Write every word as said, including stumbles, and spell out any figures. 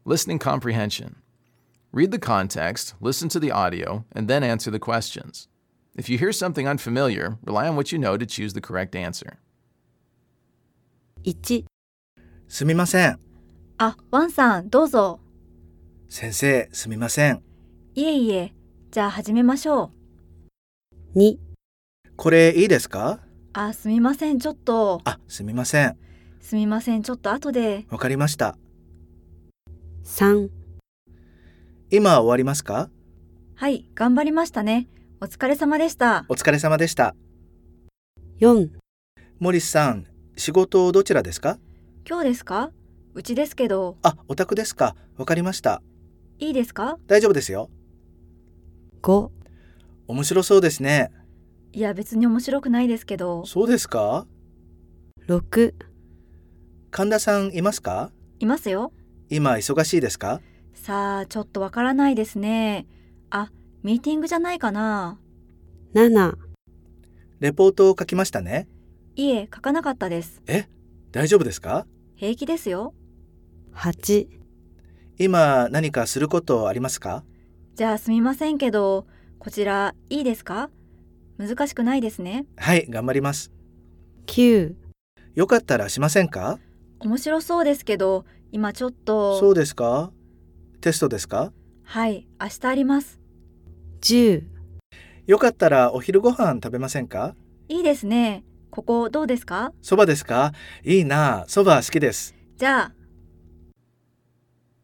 Listening comprehension. Read the context, listen to the audio, and then answer the questions. If you hear something unfamiliar, rely on what you know to choose the correct answer. いち、 すみません。 あ、ワンさん、どうぞ。 先生、すみません。 いえいえ、じゃあ始めましょう。 に、 これいいですか？ あ、すみません、ちょっと。 あ、すみません。 すみません、ちょっと後で。 わかりました。 さん、 今終わりますか？ はい、頑張りましたね。お疲れ様でした。 お疲れ様でした。 よん、 モリスさん、仕事どちらですか？ 今日ですか？うちですけど。 あ、お宅ですか。わかりました。 いいですか？ 大丈夫ですよ。 ご、 面白そうですね。 いや、別に面白くないですけど。 そうですか？ ろく、 神田さんいますか？ いますよ。 今忙しいですか？ さあ、ちょっとわからないですね。あ、ミーティングじゃないかな。 なな、 レポートを書きましたね。 いえ、書かなかったです。 え、大丈夫ですか？ 平気ですよ。 はち、 今何かすることありますか？ じゃあすみませんけど、こちらいいですか？難しくないですね。 はい、頑張ります。 きゅう、 よかったらしませんか？ 面白そうですけど、今ちょっと。 そうですか？テストですか？ はい、明日あります。 じゅう、 よかったらお昼ご飯食べませんか？ いいですね。ここどうですか？ そばですか？いいな、そば好きです。 じゃあ